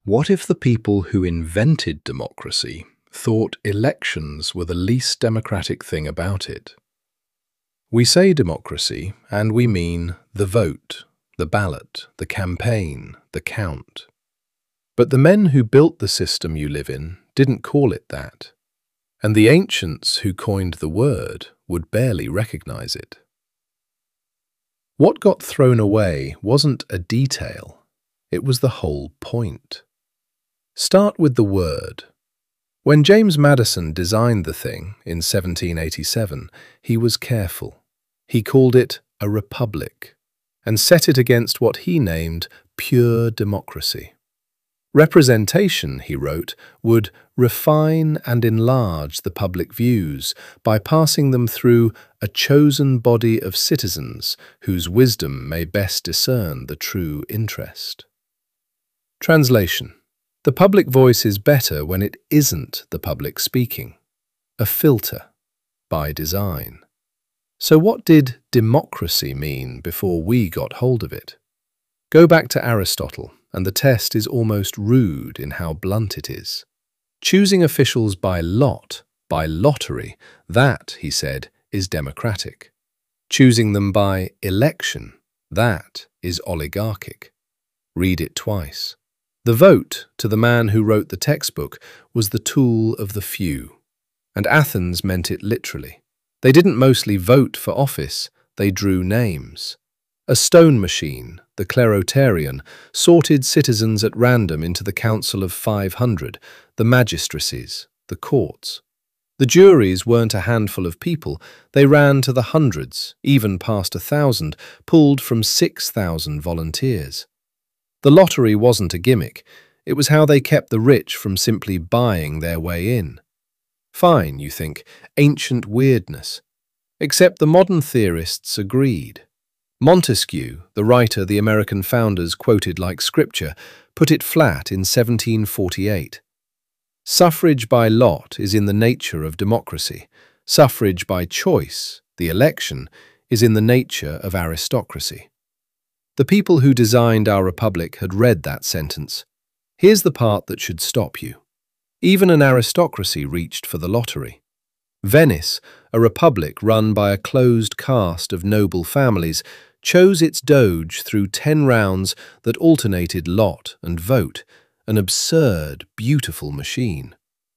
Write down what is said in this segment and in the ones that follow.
What if the people who invented democracy thought elections were the least democratic thing about it? We say democracy, and we mean the vote, the ballot, the campaign, the count. But the men who built the system you live in didn't call it that, and the ancients who coined the word would barely recognize it. What got thrown away wasn't a detail, it was the whole point. Start with the word. When James Madison designed the thing in 1787, he was careful. He called it a republic and set it against what he named pure democracy. Representation, he wrote, would refine and enlarge the public views by passing them through a chosen body of citizens whose wisdom may best discern the true interest. Translation. The public voice is better when it isn't the public speaking. A filter, by design. So what did democracy mean before we got hold of it? Go back to Aristotle, and the test is almost rude in how blunt it is. Choosing officials by lot, by lottery, that, he said, is democratic. Choosing them by election, that is oligarchic. Read it twice. The vote, to the man who wrote the textbook, was the tool of the few. And Athens meant it literally. They didn't mostly vote for office, they drew names. A stone machine, the Clerotarion, sorted citizens at random into the Council of 500, the magistracies, the courts. The juries weren't a handful of people, they ran to the hundreds, even past 1,000, pulled from 6,000 volunteers. The lottery wasn't a gimmick, it was how they kept the rich from simply buying their way in. Fine, you think, ancient weirdness. Except the modern theorists agreed. Montesquieu, the writer the American founders quoted like scripture, put it flat in 1748. Suffrage by lot is in the nature of democracy. Suffrage by choice, the election, is in the nature of aristocracy. The people who designed our republic had read that sentence. Here's the part that should stop you. Even an aristocracy reached for the lottery. Venice, a republic run by a closed caste of noble families, chose its doge through 10 rounds that alternated lot and vote, an absurd, beautiful machine.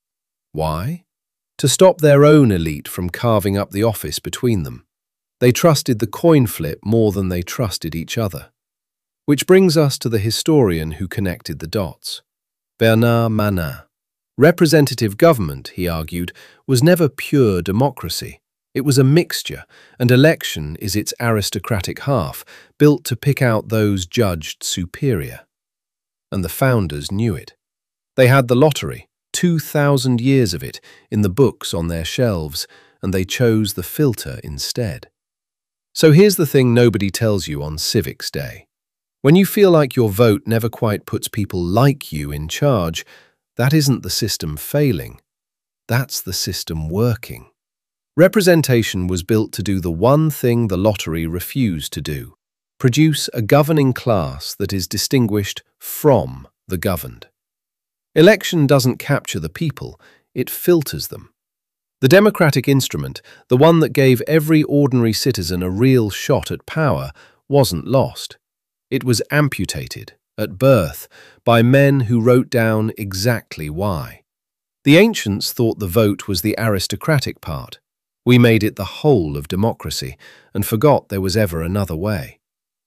Why? To stop their own elite from carving up the office between them. They trusted the coin flip more than they trusted each other. Which brings us to the historian who connected the dots. Bernard Manin. Representative government, he argued, was never pure democracy. It was a mixture, and election is its aristocratic half, built to pick out those judged superior. And the founders knew it. They had the lottery, 2,000 years of it, in the books on their shelves, and they chose the filter instead. So here's the thing nobody tells you on Civics Day. When you feel like your vote never quite puts people like you in charge, that isn't the system failing. That's the system working. Representation was built to do the one thing the lottery refused to do: produce a governing class that is distinguished from the governed. Election doesn't capture the people, it filters them. The democratic instrument, the one that gave every ordinary citizen a real shot at power, wasn't lost. It was amputated, at birth, by men who wrote down exactly why. The ancients thought the vote was the aristocratic part. We made it the whole of democracy, and forgot there was ever another way.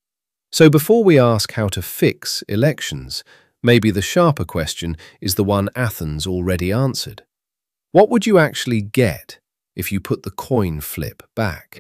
So before we ask how to fix elections, maybe the sharper question is the one Athens already answered. What would you actually get if you put the coin flip back?